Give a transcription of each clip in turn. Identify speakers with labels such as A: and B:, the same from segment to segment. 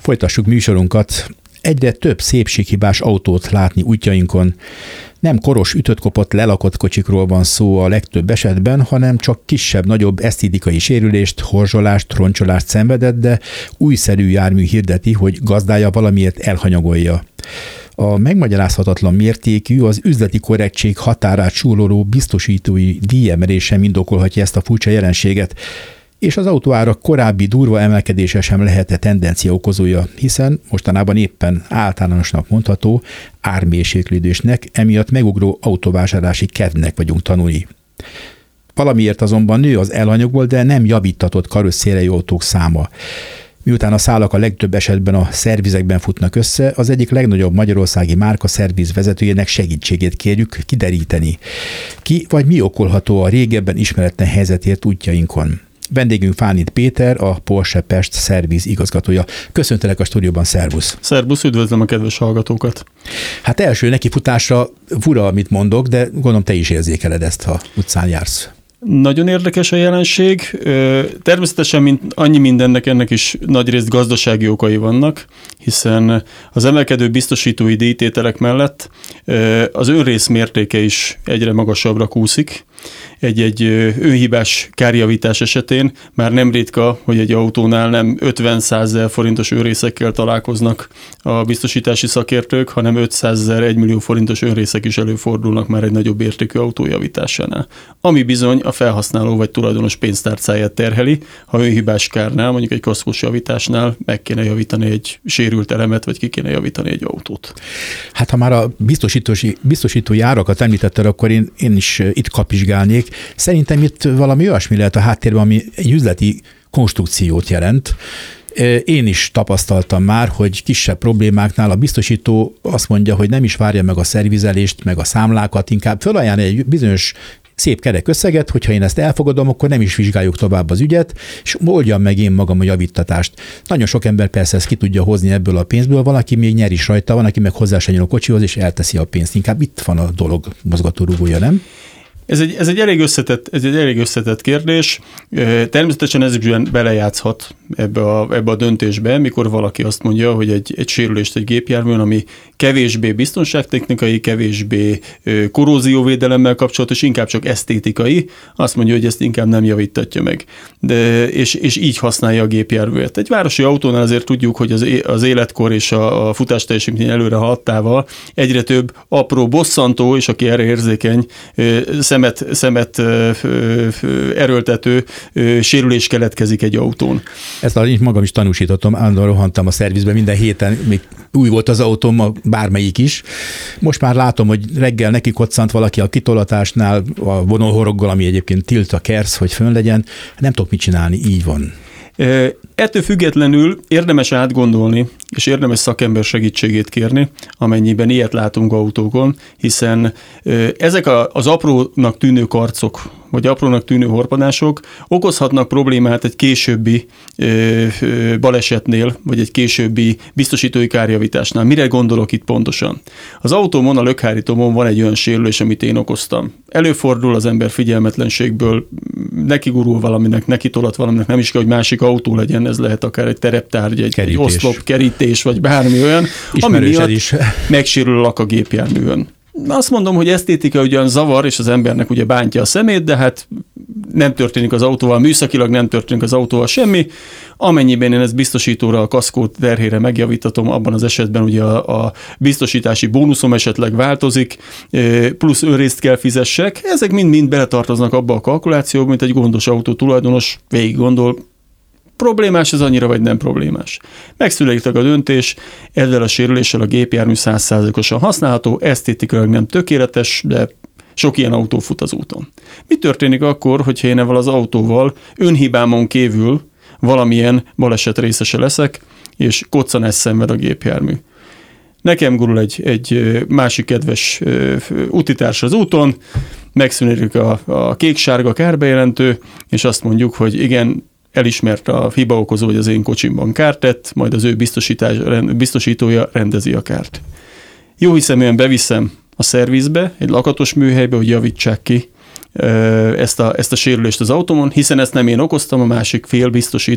A: Folytassuk műsorunkat. Egyre több szépséghibás autót látni útjainkon. Nem koros, ütött-kopott, lelakott kocsikról van szó a legtöbb esetben, hanem csak kisebb-nagyobb esztétikai sérülést, horzsolást, roncsolást szenvedett, de újszerű jármű hirdeti, hogy gazdája valamiért elhanyagolja. A megmagyarázhatatlan mértékű, az üzleti korrektség határát súroló biztosítói díjemelése indokolhatja ezt a furcsa jelenséget, és az autóárak korábbi durva emelkedése sem lehet a tendencia okozója, hiszen mostanában éppen általánosnak mondható ármérséklődésnek, emiatt megugró autóvásárlási kedvnek vagyunk tanulni. Valamiért azonban nő az elhanyagból, de nem javítatott karosszériai autók száma. Miután a szálak a legtöbb esetben a szervizekben futnak össze, az egyik legnagyobb magyarországi márka szerviz vezetőjének segítségét kérjük kideríteni. Ki vagy mi okolható a régebben ismeretlen helyzetért útjainkon? Vendégünk Fánit Péter, a Porsche Pest szerviz igazgatója. Köszöntelek a stúdióban, szervusz!
B: Szervusz, üdvözlöm a kedves hallgatókat!
A: Hát első nekifutásra fura, amit mondok, de gondolom te is érzékeled ezt, ha utcán jársz.
B: Nagyon érdekes a jelenség. Természetesen annyi mindennek ennek is nagyrészt gazdasági okai vannak, hiszen az emelkedő biztosítói díjtételek mellett az önrész mértéke is egyre magasabbra kúszik. Egy önhibás kárjavítás esetén már nem ritka, hogy egy autónál nem 50-100 forintos önrészekkel találkoznak a biztosítási szakértők, hanem 500 000, 1 millió forintos önrészek is előfordulnak már egy nagyobb értékű autó javításánál. Ami bizony a felhasználó vagy tulajdonos pénztárcáját terheli, ha önhibás kárnál, mondjuk egy kaszkós javításnál meg kéne javítani egy sérült elemet, vagy ki kéne javítani egy autót.
A: Hát ha már a biztosítói árakat említetted, akkor én is itt kapizsgálnék. Szerintem itt valami olyasmi lehet a háttérben, ami egy üzleti konstrukciót jelent. Én is tapasztaltam már, hogy kisebb problémáknál a biztosító azt mondja, hogy nem is várja meg a szervizelést, meg a számlákat, inkább felajánl egy bizonyos szép kerek összeget, hogyha én ezt elfogadom, akkor nem is vizsgáljuk tovább az ügyet, és oldjam meg én magam a javítatást. Nagyon sok ember persze ezt ki tudja hozni ebből a pénzből, van, aki még nyer is rajta, van, aki meg hozzá se nyúl a kocsihoz, és elteszi a pénzt. Inkább itt van a dolog mozgatórugója, nem?
B: Ez egy elég összetett kérdés. Természetesen ez is belejátszhat ebbe a döntésbe, mikor valaki azt mondja, hogy egy sérülést egy gépjárműn, ami kevésbé biztonságtechnikai, kevésbé korrózióvédelemmel kapcsolatos, inkább csak esztétikai, azt mondja, hogy ezt inkább nem javítatja meg. És így használja a gépjárművet. Egy városi autónál azért tudjuk, hogy az életkor és a futásteljesítmény előre haladtával egyre több apró bosszantó, és aki erre érzékeny, szemet erőltető sérülés keletkezik egy autón.
A: Ezt én magam is tanúsítottam, állandóan rohantam a szervizbe minden héten, még új volt az autóm, bármelyik is. Most már látom, hogy reggel neki koccant valaki a kitolatásnál, a vonalhoroggal, ami egyébként tilt a kersz, hogy fönn legyen. Nem tudok mit csinálni, így van.
B: Ettől függetlenül érdemes átgondolni, és érdemes szakember segítségét kérni, amennyiben ilyet látunk autókon, hiszen ezek az aprónak tűnő karcok, vagy aprónak tűnő horpanások okozhatnak problémát egy későbbi balesetnél, vagy egy későbbi biztosítói kárjavításnál. Mire gondolok itt pontosan? Az autómon, a lökhárítómon van egy olyan sérülés, amit én okoztam. Előfordul, az ember figyelmetlenségből nekigurul valaminek, nekitolat valaminek, nem is kell, hogy másik autó legyen, ez lehet akár egy tereptárgy, egy oszlop, kerítés, vagy bármi olyan, ami miatt megsérül a lak a gépjárművön. Azt mondom, hogy esztétika ugyan zavar, és az embernek ugye bántja a szemét, de hát nem történik az autóval, műszakilag nem történik az autóval semmi. Amennyiben én ezt biztosítóra, a kaszkó terhére megjavítatom, abban az esetben ugye a biztosítási bónuszom esetleg változik, plusz önrészt kell fizessek. Ezek mind-mind beletartoznak abba a kalkulációba, mint egy gondos autó tulajdonos végig gondol, problémás ez annyira, vagy nem problémás. Megszületik a döntés, ezzel a sérüléssel a gépjármű 100%-osan használható, esztétikailag nem tökéletes, de sok ilyen autó fut az úton. Mi történik akkor, hogyha én ezzel az autóval önhibámon kívül valamilyen baleset részese leszek, és koccanást szenved a gépjármű? Nekem gurul egy másik kedves utitárs az úton, megszűnik a kék-sárga kárbejelentő, és azt mondjuk, hogy igen, elismerte a hibaokozó, hogy az én kocsimban kárt tett, majd az ő biztosítója rendezi a kárt. Jóhiszeműen beviszem a szervizbe, egy lakatos műhelybe, hogy javítsák ki ezt a sérülést az autómon, hiszen ezt nem én okoztam, a másik fél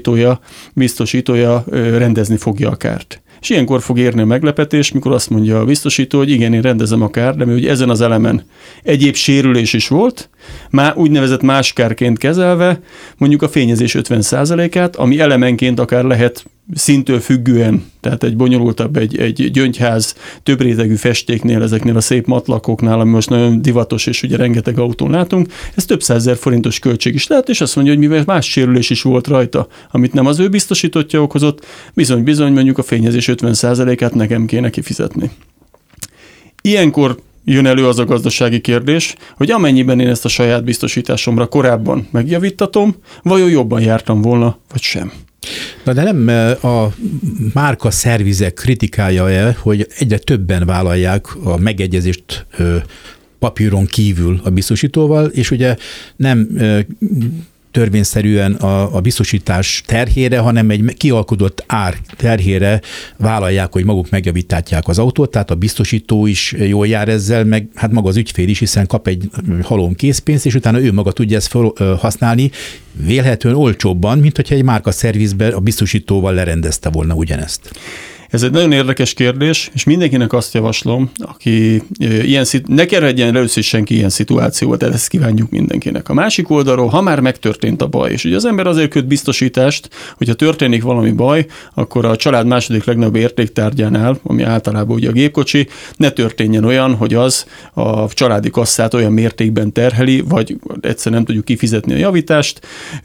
B: biztosítója rendezni fogja a kárt. És ilyenkor fog érni a meglepetés, mikor azt mondja a biztosító, hogy igen, én rendezem a kárt, de mi ugye ezen az elemen egyéb sérülés is volt, már úgynevezett más kárként kezelve, mondjuk a fényezés 50%-át, ami elemenként akár lehet szintől függően, tehát egy bonyolultabb, egy gyöngyház, több rétegű festéknél, ezeknél a szép matlakoknál, ami most nagyon divatos, és ugye rengeteg autón látunk, ez több százezer forintos költség is lehet, és azt mondja, hogy mivel más sérülés is volt rajta, amit nem az ő biztosítottja okozott, bizony mondjuk a fényezés 50%-át nekem kéne kifizetni. Ilyenkor jön elő az a gazdasági kérdés, hogy amennyiben én ezt a saját biztosításomra korábban megjavítatom, vajon jobban jártam volna, vagy sem.
A: Na de nem a márka szervizek kritikája hogy egyre többen vállalják a megegyezést papíron kívül a biztosítóval, és ugye nem törvényszerűen a biztosítás terhére, hanem egy kialkodott ár terhére vállalják, hogy maguk megjavítják az autót, tehát a biztosító is jól jár ezzel, meg hát maga az ügyfél is, hiszen kap egy halom készpénzt, és utána ő maga tudja ezt használni vélhetően olcsóbban, mint hogyha egy márka szervizben a biztosítóval lerendezte volna ugyanezt.
B: Ez egy nagyon érdekes kérdés, és mindenkinek azt javaslom, aki ne kerüljen először senki ilyen szituációba, tehát ezt kívánjuk mindenkinek. A másik oldalról, ha már megtörtént a baj, és ugye az ember azért köt biztosítást, hogyha történik valami baj, akkor a család második legnagyobb értéktárgyánál, ami általában ugye a gépkocsi, ne történjen olyan, hogy az a családi kasszát olyan mértékben terheli, vagy egyszer nem tudjuk kifizetni a javítást,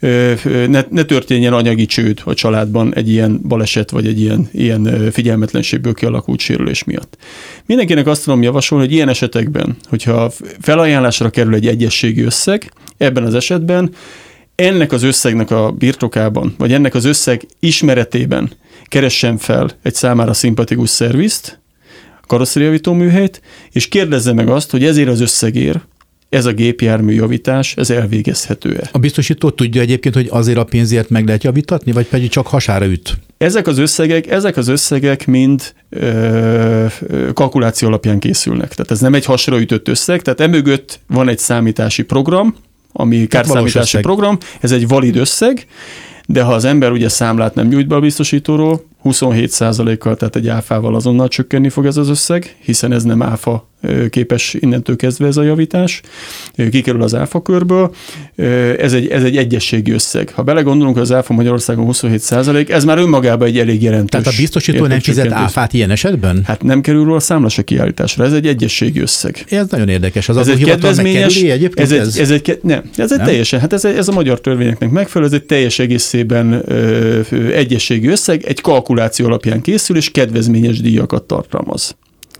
B: ne történjen anyagi csőd a családban egy ilyen baleset, vagy egy ilyen figyelmetlenségből kialakult sérülés miatt. Mindenkinek azt tudom javasolni, hogy ilyen esetekben, hogyha felajánlásra kerül egy egyezségi összeg, ebben az esetben ennek az összegnek a birtokában, vagy ennek az összeg ismeretében keressen fel egy számára szimpatikus szervizt, karosszériajavító műhelyt, és kérdezze meg azt, hogy ezért az összegért ez a gépjármű javítás, ez elvégezhető-e.
A: A biztosító tudja egyébként, hogy azért a pénzért meg lehet javítatni, vagy pedig csak hasára üt?
B: Ezek az összegek mind kalkuláció alapján készülnek. Tehát ez nem egy hasra ütött összeg, tehát emögött van egy számítási program, ami kárszámítási program, ez egy valid összeg, de ha az ember ugye számlát nem nyújt be a biztosítóról, 27%-kal, tehát egy áfával azonnal csökkenni fog ez az összeg, hiszen ez nem áfa képes innentől kezdve ez a javítás, kikerül az áfa körből, ez egy egyességi összeg. Ha belegondolunk, hogy az áfa Magyarországon 27%, ez már önmagában egy elég jelentős.
A: Tehát a biztosító nem fizet áfát ilyen esetben?
B: Hát nem kerül róla számla se kiállításra, ez egy egyességi összeg.
A: Ez nagyon érdekes. Az adóhivatal megkerüli egyébként?
B: Ez egy teljesen, hát ez a magyar törvényeknek megfelelő, ez egy teljes egészében egyességi összeg, egy kalkuláció alapján készül, és kedvezményes díjakat tartalmaz.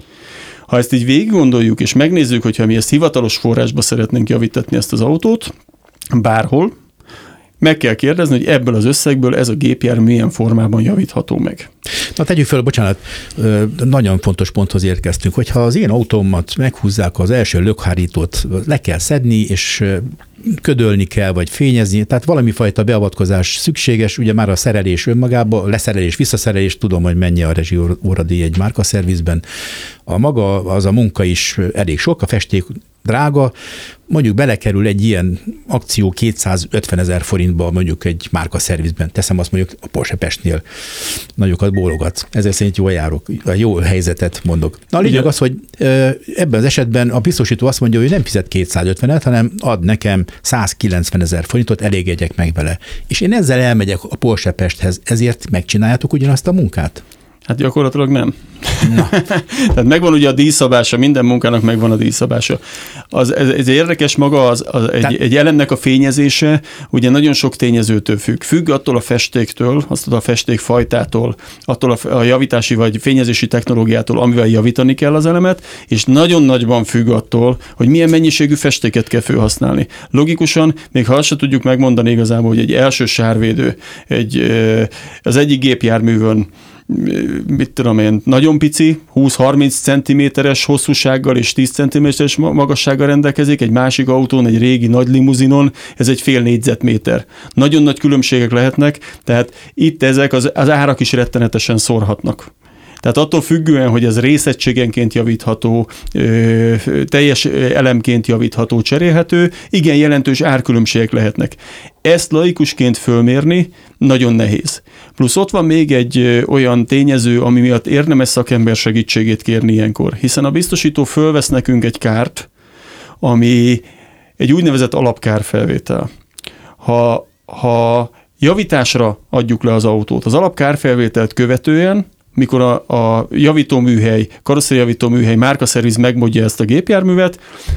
B: Ha ezt így végig gondoljuk, és megnézzük, hogyha mi ezt hivatalos forrásba szeretnénk javítatni ezt az autót, bárhol, meg kell kérdezni, hogy ebből az összegből ez a gépjármű milyen formában javítható meg.
A: Na tegyük fel, bocsánat, nagyon fontos ponthoz érkeztünk, hogyha az én autómat meghúzzák, az első lökhárítót le kell szedni, és ködölni kell, vagy fényezni, tehát valami fajta beavatkozás szükséges, ugye már a szerelés önmagában, leszerelés, visszaszerelés, tudom, hogy mennyi a rezsióradíj egy márkaszervizben. A maga, az a munka is elég sok, a festék drága, mondjuk belekerül egy ilyen akció 250 000 forintba mondjuk egy márkaszervizben. Teszem azt mondjuk a Porsche Pestnél nagyokat bólogat. Ezzel szerint jól járok, jó helyzetet mondok. Na a lényeg az, hogy ebben az esetben a biztosító azt mondja, hogy nem fizet 250-et, hanem ad nekem 190 000 forintot, elégedjek meg vele. És én ezzel elmegyek a Porsche Pesthez, ezért megcsináljátok ugyanazt a munkát?
B: Hát gyakorlatilag nem. Tehát megvan ugye a díjszabása, minden munkának megvan a díjszabása. Ez érdekes maga, egy elemnek a fényezése, ugye nagyon sok tényezőtől függ. Függ attól a festéktől, attól a festékfajtától, attól a javítási vagy fényezési technológiától, amivel javítani kell az elemet, és nagyon nagyban függ attól, hogy milyen mennyiségű festéket kell felhasználni. Logikusan, még ha azt se tudjuk megmondani igazából, hogy egy első sárvédő, az egyik gépjárművön mit tudom én, nagyon pici, 20-30 cm-es hosszúsággal és 10 cm-es magassággal rendelkezik, egy másik autón, egy régi nagy limuzinon, ez egy fél négyzetméter. Nagyon nagy különbségek lehetnek, tehát itt ezek az árak is rettenetesen szórhatnak. Tehát attól függően, hogy ez részegységenként javítható, teljes elemként javítható, cserélhető, igen jelentős árkülönbségek lehetnek. Ezt laikusként fölmérni nagyon nehéz. Plusz ott van még egy olyan tényező, ami miatt érdemes szakember segítségét kérni ilyenkor, hiszen a biztosító fölvesz nekünk egy kárt, ami egy úgynevezett alapkárfelvétel. Ha javításra adjuk le az autót, az alapkárfelvételt követően, mikor a javítóműhely, karosszériavítóműhely, márkaszerviz megmondja ezt a gépjárművet,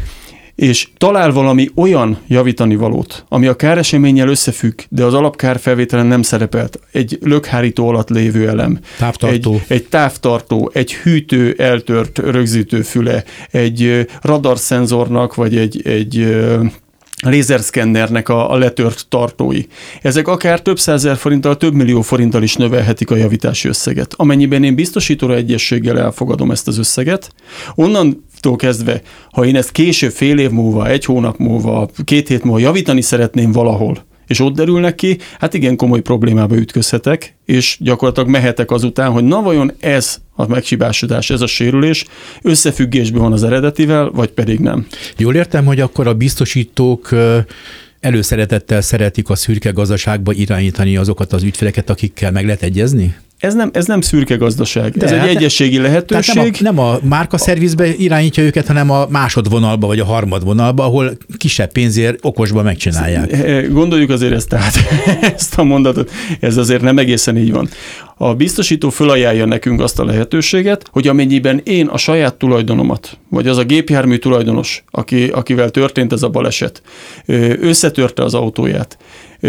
B: és talál valami olyan javítanivalót, ami a káreseménnyel összefügg, de az alapkárfelvételen nem szerepelt. Egy lökhárító alatt lévő elem.
A: Távtartó.
B: Egy távtartó, egy hűtő eltört rögzítőfüle, egy radarszenzornak, vagy egy lézerszkennernek a letört tartói. Ezek akár több százezer forinttal, több millió forinttal is növelhetik a javítási összeget. Amennyiben én biztosítóra egyességgel elfogadom ezt az összeget, onnantól kezdve, ha én ezt később fél év múlva, egy hónap múlva, 2 hét múlva javítani szeretném valahol, és ott derülnek ki, hát igen komoly problémába ütközhetek, és gyakorlatilag mehetek azután, hogy na vajon ez a meghibásodás, ez a sérülés összefüggésben van az eredetivel, vagy pedig nem.
A: Jól értem, hogy akkor a biztosítók előszeretettel szeretik a szürke gazdaságba irányítani azokat az ügyfeleket, akikkel meg lehet egyezni?
B: Ez nem szürke gazdaság, ez egy egyességi lehetőség.
A: Tehát nem a márkaszervizbe irányítja őket, hanem a másodvonalba vagy a harmadvonalba, ahol kisebb pénzért okosba megcsinálják.
B: Gondoljuk azért ezt a mondatot, ez azért nem egészen így van. A biztosító fölajánlja nekünk azt a lehetőséget, hogy amennyiben én a saját tulajdonomat, vagy az a gépjármű tulajdonos, akivel történt ez a baleset, összetörte az autóját,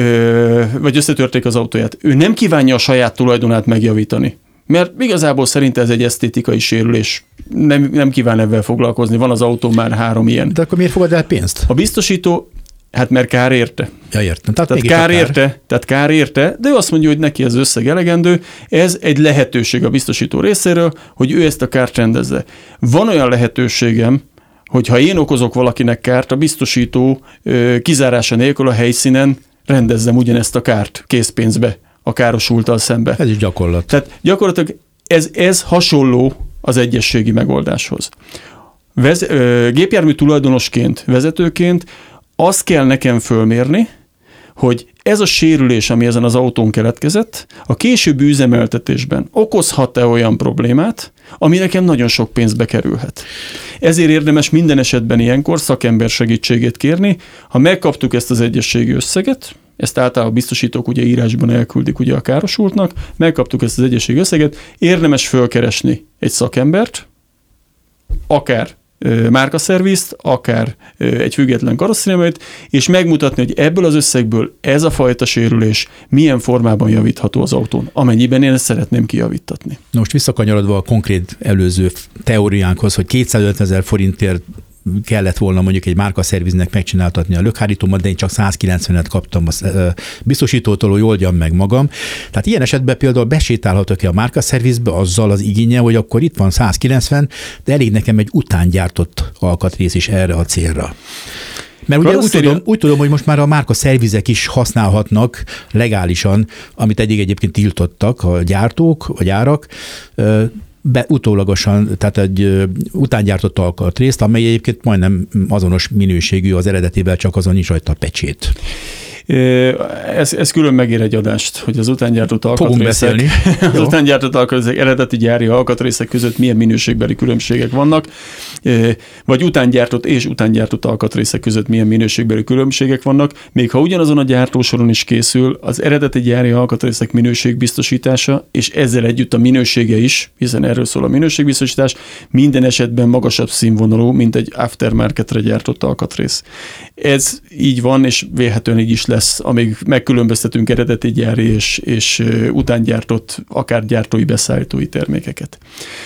B: vagy összetörték az autóját, ő nem kívánja a saját tulajdonát megjavítani. Mert igazából szerint ez egy esztétikai sérülés, nem kíván ebben foglalkozni, van az autó már 3 ilyen.
A: De akkor miért fogad el pénzt?
B: A biztosító, hát mert kár érte.
A: Ja, értem.
B: Tehát kár érte, de ő azt mondja, hogy neki az összeg elegendő, ez egy lehetőség a biztosító részéről, hogy ő ezt a kárt rendezze. Van olyan lehetőségem, hogy ha én okozok valakinek kárt, a biztosító kizárása nélkül a helyszínen rendezzem ugyanezt a kárt készpénzbe a károsulttal szembe.
A: Ez is gyakorlat.
B: Tehát gyakorlatilag ez hasonló az egyességi megoldáshoz. Gépjármű tulajdonosként, vezetőként azt kell nekem fölmérni, hogy ez a sérülés, ami ezen az autón keletkezett, a későbbi üzemeltetésben okozhat-e olyan problémát, ami nekem nagyon sok pénzbe kerülhet. Ezért érdemes minden esetben ilyenkor szakember segítségét kérni. Ha megkaptuk ezt az egyességi összeget, ezt általában a biztosítók ugye írásban elküldik ugye a károsultnak, megkaptuk ezt az egyességi összeget, érdemes fölkeresni egy szakembert, akár márkaszervizt, akár egy független karosszériaművet, és megmutatni, hogy ebből az összegből ez a fajta sérülés milyen formában javítható az autón, amennyiben én ezt szeretném kijavítatni.
A: Most visszakanyarodva a konkrét előző teóriánkhoz, hogy 250 000 forintért kellett volna mondjuk egy márkaszerviznek megcsináltatni a lökhárítómat, de én csak 190-et kaptam a biztosítótól, hogy oldjam meg magam. Tehát ilyen esetben például besétálhatok-e a márkaszervizbe azzal az igénye, hogy akkor itt van 190, de elég nekem egy utángyártott alkatrész is erre a célra. Mert ugye úgy tudom, hogy most már a márkaszervizek is használhatnak legálisan, amit eddig egyébként tiltottak a gyártók, a gyárak, utólagosan, tehát egy utángyártott alkatrészt, amely egyébként majdnem azonos minőségű az eredetivel, csak azon nincs rajta a pecsét.
B: Ez külön megér egy adást, hogy az utángyártott alkatrészek, eredeti gyári alkatrészek között milyen minőségbeli különbségek vannak, vagy utángyártott és utángyártott alkatrészek között milyen minőségbeli különbségek vannak, még ha ugyanazon a gyártósoron is készül, az eredeti gyári alkatrészek minőségbiztosítása, és ezzel együtt a minősége is, hiszen erről szól a minőségbiztosítás, minden esetben magasabb színvonalú, mint egy aftermarketre gyártott alkatrész. Ez így van, és vélhetően így is lesz, amíg megkülönböztetünk eredeti gyári és utángyártott, akár gyártói, beszállítói termékeket.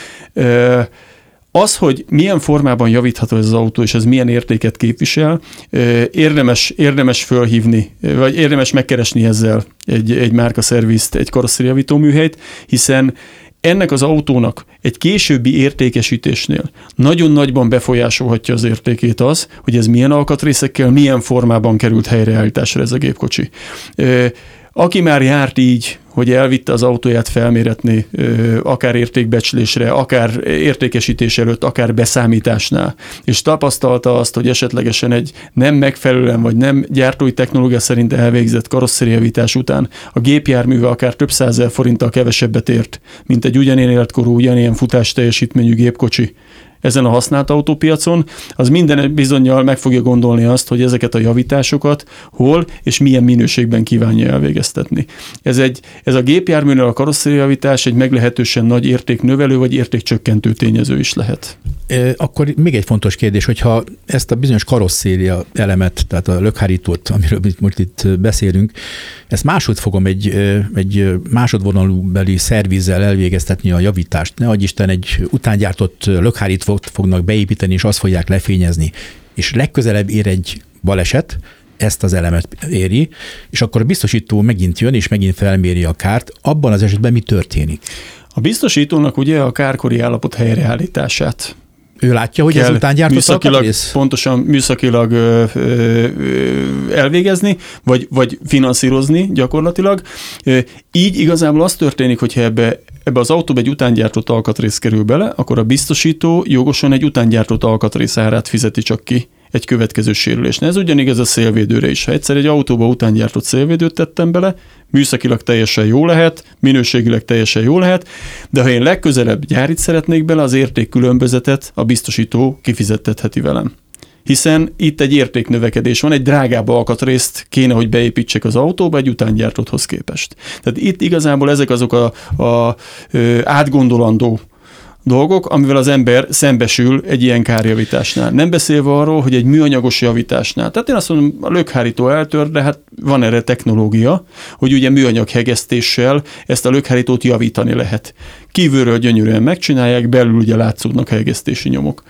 B: Az, hogy milyen formában javítható ez az autó, és ez milyen értéket képvisel, érdemes fölhívni, vagy érdemes megkeresni ezzel egy márkaszervizt, egy karosszériajavító műhelyt, hiszen ennek az autónak egy későbbi értékesítésnél nagyon nagyban befolyásolhatja az értékét az, hogy ez milyen alkatrészekkel, milyen formában került helyreállításra ez a gépkocsi. Aki már járt így, hogy elvitte az autóját felméretni, akár értékbecslésre, akár értékesítés előtt, akár beszámításnál, és tapasztalta azt, hogy esetlegesen egy nem megfelelően vagy nem gyártói technológia szerint elvégzett karosszériajavítás után a gépjárműve akár több 100 000 forinttal kevesebbet ért, mint egy ugyanilyen életkorú, ugyanilyen futás teljesítményű gépkocsi ezen a használt autópiacon, az minden bizonnyal meg fogja gondolni azt, hogy ezeket a javításokat hol és milyen minőségben kívánja elvégeztetni. Ez a gépjárműnél a karosszériajavítás egy meglehetősen nagy értéknövelő vagy értékcsökkentő tényező is lehet.
A: Akkor még egy fontos kérdés, hogyha ezt a bizonyos karosszéria elemet, tehát a lökhárítót, amiről most itt beszélünk, ezt máshogy fogom egy másodvonalúbeli szervizzel elvégeztetni a javítást. Ne adj Isten, egy utángyártott lökhárítót fognak beépíteni, és azt fogják lefényezni. És legközelebb ér egy baleset, ezt az elemet éri, és akkor a biztosító megint jön, és megint felméri a kárt. Abban az esetben mi történik?
B: A biztosítónak ugye a kárkori állapot helyreállítását.
A: Ő látja, hogy ez utángyártott alkatrész?
B: Pontosan műszakilag elvégezni, vagy finanszírozni gyakorlatilag. Így igazából az történik, hogyha ebbe az autóba egy utángyártott alkatrész kerül bele, akkor a biztosító jogosan egy utángyártott alkatrész árát fizeti csak ki egy következő sérülésnél. Ez ugyanigaz a szélvédőre is. Ha egyszer egy autóba utángyártott szélvédőt tettem bele, műszakilag teljesen jó lehet, minőségileg teljesen jó lehet, de ha én legközelebb gyárit szeretnék bele, az értékkülönbözetet a biztosító kifizettetheti velem. Hiszen itt egy értéknövekedés van, egy drágább alkatrészt kéne, hogy beépítsek az autóba egy utángyártotthoz képest. Tehát itt igazából ezek azok a átgondolandó dolgok, amivel az ember szembesül egy ilyen kárjavításnál. Nem beszélve arról, hogy egy műanyagos javításnál. Tehát én azt mondom, a lökhárító eltör, de hát van erre technológia, hogy ugye műanyag hegesztéssel ezt a lökhárítót javítani lehet. Kívülről gyönyörűen megcsinálják, belül ugye látszódnak hegesztési nyomok.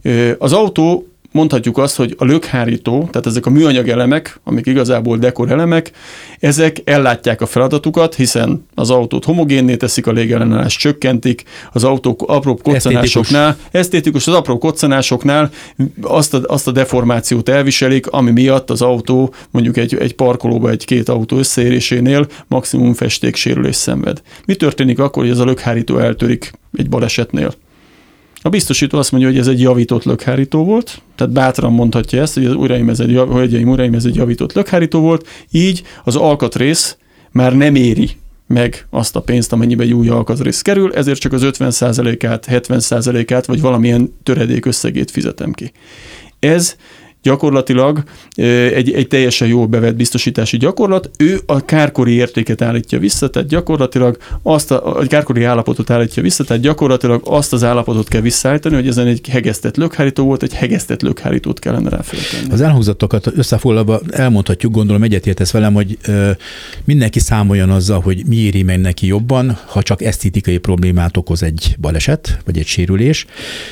B: Az autó, mondhatjuk azt, hogy a lökhárító, tehát ezek a műanyag elemek, amik igazából dekor elemek, ezek ellátják a feladatukat, hiszen az autót homogénné teszik, a légellenállást csökkentik, az autók apró koccanásoknál, esztétikus, az apró koccanásoknál azt a deformációt elviselik, ami miatt az autó mondjuk egy parkolóba egy-két autó összeérésénél maximum festéksérülés szenved. Mi történik akkor, hogy ez a lökhárító eltörik egy balesetnél? A biztosító azt mondja, hogy ez egy javított lökhárító volt, tehát bátran mondhatja ezt, hogy uraim, ez egy javított lökhárító volt, így az alkatrész már nem éri meg azt a pénzt, amennyibe egy új alkatrész kerül, ezért csak az 50%-át, 70%-át, vagy valamilyen töredék összegét fizetem ki. Ez gyakorlatilag egy teljesen jól bevett biztosítási gyakorlat, ő a kárkori értéket állítja vissza, tehát gyakorlatilag a kárkori állapotot állítja vissza, tehát gyakorlatilag azt az állapotot kell visszaállítani, hogy ezen egy hegesztett lökhárító volt, egy hegesztett lökhárítót kellene rá föltenni.
A: Az elhangzottokat összefoglalva elmondhatjuk, gondolom egyetértesz velem, hogy mindenki számoljon azzal, hogy mi éri meg neki jobban, ha csak esztétikai problémát okoz egy baleset, vagy egy sérülés,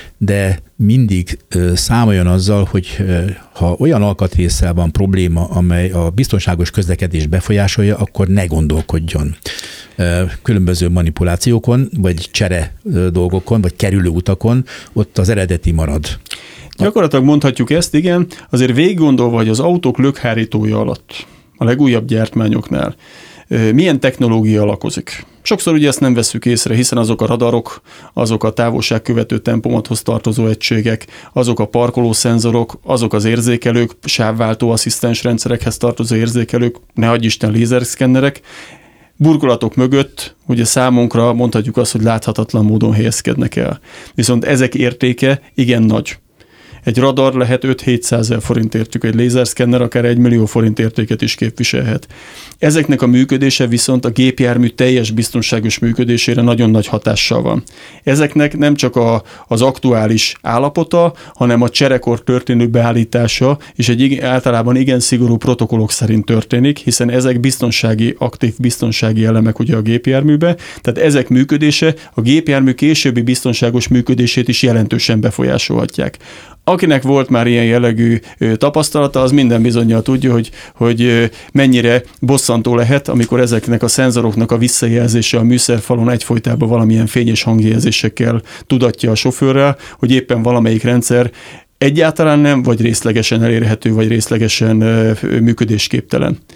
A: de mindig számoljon azzal, hogy ha olyan alkatrésszel van probléma, amely a biztonságos közlekedést befolyásolja, akkor ne gondolkodjon különböző manipulációkon, vagy csere dolgokon, vagy kerülő utakon, ott az eredeti marad.
B: Gyakorlatilag mondhatjuk ezt, igen, azért végiggondolva, hogy az autók lökhárítója alatt, a legújabb gyártmányoknál milyen technológia alakozik. Sokszor ugye ezt nem vesszük észre, hiszen azok a radarok, azok a távolságkövető tempomathoz tartozó egységek, azok a parkolószenzorok, azok az érzékelők, sávváltó asszisztens rendszerekhez tartozó érzékelők, ne adj Isten lézerszkennerek, burkolatok mögött ugye számunkra mondhatjuk azt, hogy láthatatlan módon helyezkednek el. Viszont ezek értéke igen nagy. Egy radar lehet 5-700 000 forint értékű, egy lézerszkenner akár 1 millió forint értéket is képviselhet. Ezeknek a működése viszont a gépjármű teljes biztonságos működésére nagyon nagy hatással van. Ezeknek nem csak az aktuális állapota, hanem a cserekor történő beállítása és egy általában igen szigorú protokollok szerint történik, hiszen ezek aktív biztonsági elemek ugye a gépjárműbe, tehát ezek működése a gépjármű későbbi biztonságos működését is jelentősen befolyásolhatják. Akinek volt már ilyen jellegű tapasztalata, az minden bizonnyal tudja, hogy mennyire bosszantó lehet, amikor ezeknek a szenzoroknak a visszajelzése a műszerfalon egyfolytában valamilyen fényes hangjelzésekkel tudatja a sofőrrel, hogy éppen valamelyik rendszer egyáltalán nem, vagy részlegesen elérhető, vagy részlegesen működésképtelen.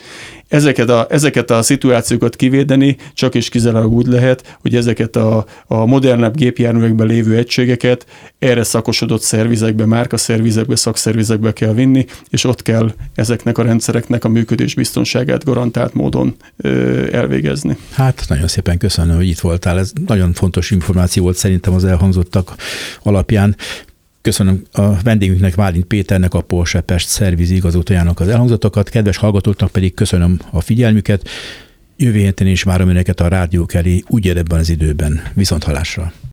B: ezeket a szituációkat kivédeni csak és kizárólag úgy lehet, hogy ezeket a modernebb gépjárművekben lévő egységeket erre szakosodott szervizekbe, márkaszervizekbe, szakszervizekbe kell vinni, és ott kell ezeknek a rendszereknek a működés biztonságát garantált módon elvégezni.
A: Hát nagyon szépen köszönöm, hogy itt voltál. Ez nagyon fontos információ volt szerintem az elhangzottak alapján. Köszönöm a vendégünknek, Válint Péternek, a Porsche Pest szerviz igazgatójának az elhangzottakat, kedves hallgatóknak pedig köszönöm a figyelmüket. Jövő héten is várom önöket a rádiók elé ugyanebben az időben. Viszonthallásra!